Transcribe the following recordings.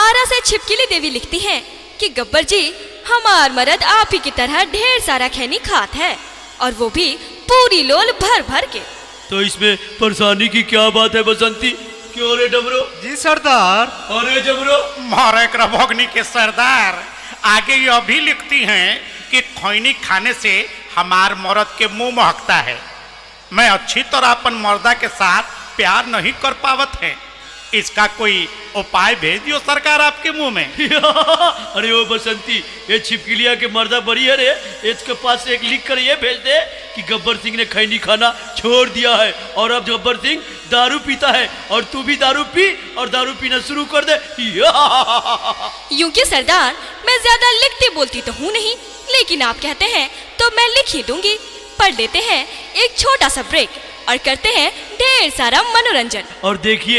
आरा से छिपकली देवी लिखती हैं कि गब्बर जी हमार मर्द आप ही की तरह ढेर सारा खैनी खात है और वो भी पूरी लोल भर भर के। तो इसमें परेशानी की क्या बात है बसंती? क्यों रे डमरो? जी सरदार। अरे जबरो मारे भोगनी के सरदार आगे ये अभी लिखती हैं कि खैनी खाने से हमार मर्द के मुंह महकता है। मैं अच्छी तरह अपन मर्दा के साथ प्यार नहीं कर पावत है। इसका कोई उपाय भेज दियो सरकार आपके मुंह में। अरे ओ बसंती, ये छिपकलिया के मर्दा बड़ी है रे, इसके पास से एक लिख कर ये भेज दे कि गब्बर सिंह ने खैनी खाना छोड़ दिया है और अब गब्बर सिंह दारू पीता है और तू भी दारू पी और दारू पीना शुरू कर दे। यूं कि सरदार मैं ज्यादा लिखती बोलती तो हूँ नहीं, लेकिन आप कहते हैं तो मैं लिख ही दूंगी। पढ़ लेते हैं एक छोटा सा ब्रेक और करते हैं ढेर सारा मनोरंजन। और देखिए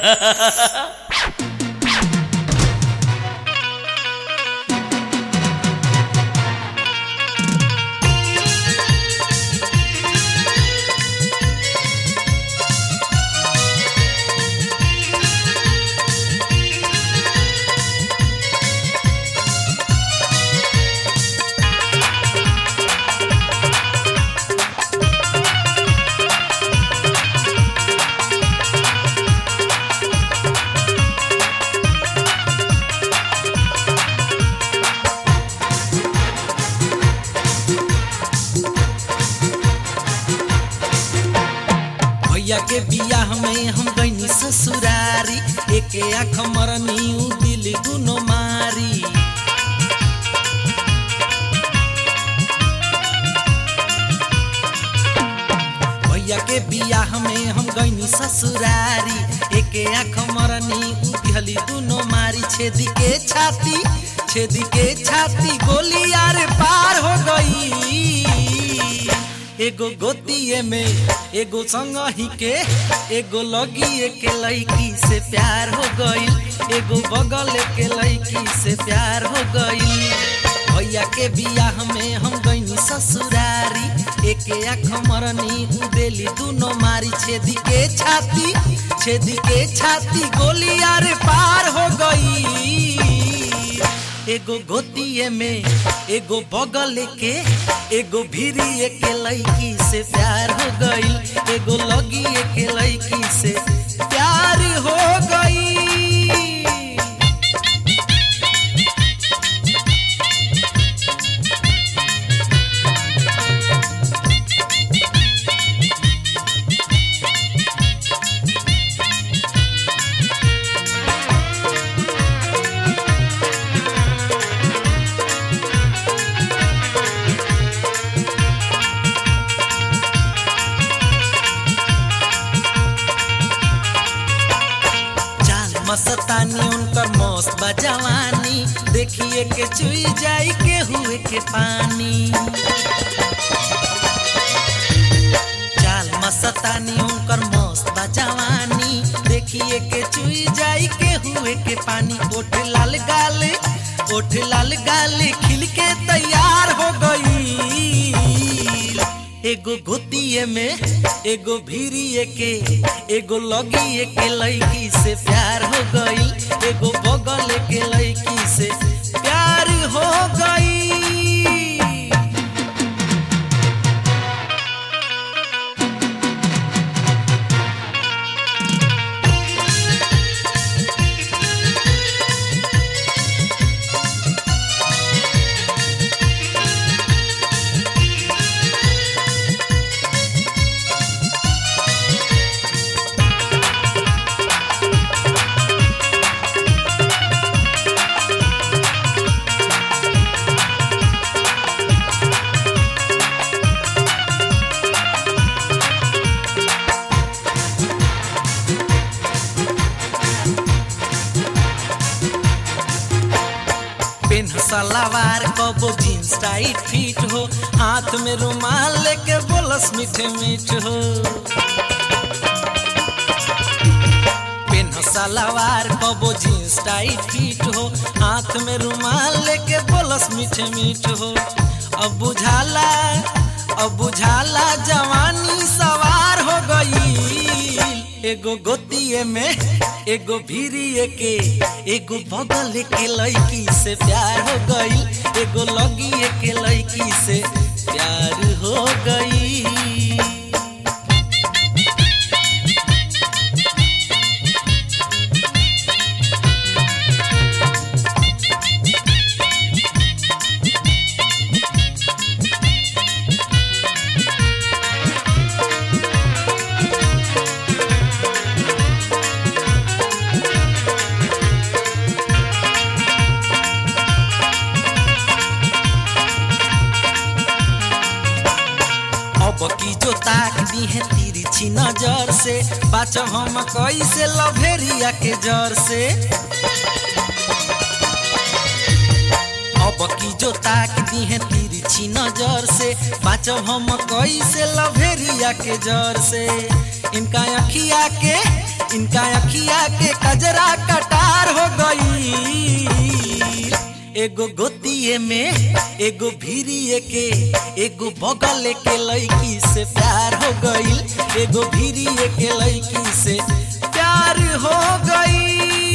के बियाह में हम गईनी ससुरारी, एक आँख मरनी दिल दुनो मारी। भैया के बियाह में हम गईनी ससुरारी, एक आँख मरनी दिहली दुनो मारी। छेदी के छाती गोली यार पार हो गई। एगो गोतिये में एगो संगही के एगो लगी के लड़की से प्यार हो गई। एगो बगल के लड़की से प्यार हो गई। भैया के बियाह में हम गईनी ससुरारी, एक आँख मरनी उदेली दुनो मारी। छेदी के छाती गोली यार पार हो गई। एगो गोतिये में एगो बगल के एगो भीरी के लड़की से प्यार हो गई। एगो लगी के लड़की से प्यार हो गई। मस्तानी उनकर मस्त बजवानी, देखिए के चुई जाई के हुए के पानी। चाल मस्तानी उनकर मस्त बजवानी, देखिए के चुई जाई के हुए के पानी। ओठ लाल गाले खिल के तैयार हो गई। एगो गोतिये में एगो भीरी के एगो लगी के लड़की से प्यार हो गई। एगो बगल के लड़की से प्यार हो गई। सलवार कबो जींस टाइट फिट हो, हाथ में रुमाल लेके बोलस मीठे मीठ हो। पेन सलवार कबो जींस टाइट फिट हो, हाथ में रुमाल लेके बोलस मीठे मीठ हो। अब बुझाला जवानी सवार हो गई। एगो गोतिये में एगो भीरिये के एगो बगल के लड़की से प्यार हो गई, एगो लगिए के लड़की से प्यार हो गई। अब की जो ताक दी है तिरछी नजर से, बाचो हम कैसे लभेरिया के जर से। अब की जो ताक दी है तिरछी नजर से, बाचो हम कैसे लभेरिया के जर से। इनका अखिया के कजरा कटार हो गई। एगो गोतिये में एगो भीरिये के एगो बगल के लड़की से प्यार हो गई, एगो भीरिये के लड़की से प्यार हो गई।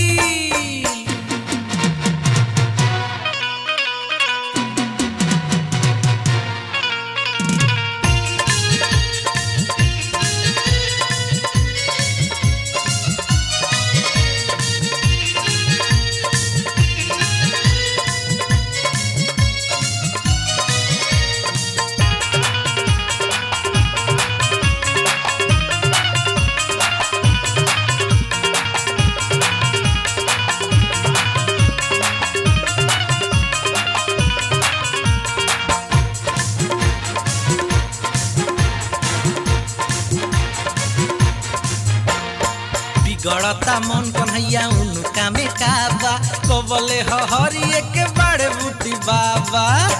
गड़ता मन कन्हैया उनका में काबा, कबले हरिये के बड़े बूटी बाबा।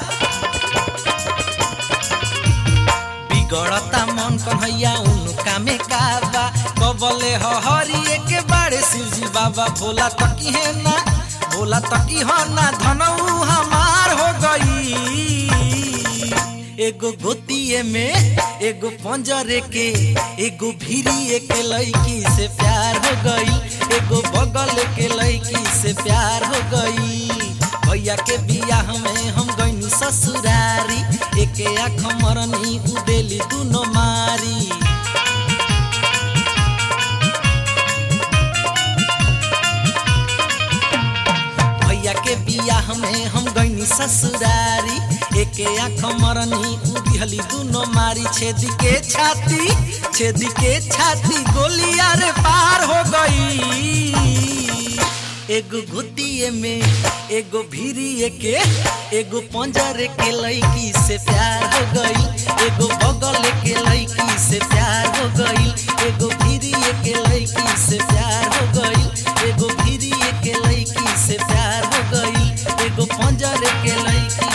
बिगड़ता मन कन्हैया उनका में काबा, कबले हरिये के बड़े शिवजी बाबा। भोला तकी हो ना धनऊ हमार हो गई। एगो गोतिये में एगो पंजरे के एगो भीरिये के लड़की से प्यार हो गई, एगो बगल के लड़की से प्यार हो गई। भैया के बियाह में हम गईनी ससुरारी, एके आँख मरनी उदेली दुनो मारी। भैया के बियाह में हम गईनी ससुरारी, एके आँख मरनी उदिहली दुनो मारी। छेदी के छाती गोलिया रे पार हो गई। एगो गोतिये में एगो भीरिये के एगो पंजरे के लड़की से प्यार हो गई, एगो बगल के लड़की से प्यार हो गई, एगो भीरिये के लड़की से प्यार हो गई, एगो भीरिये के लड़की से प्यार हो गई, एगो पंजरे के लड़की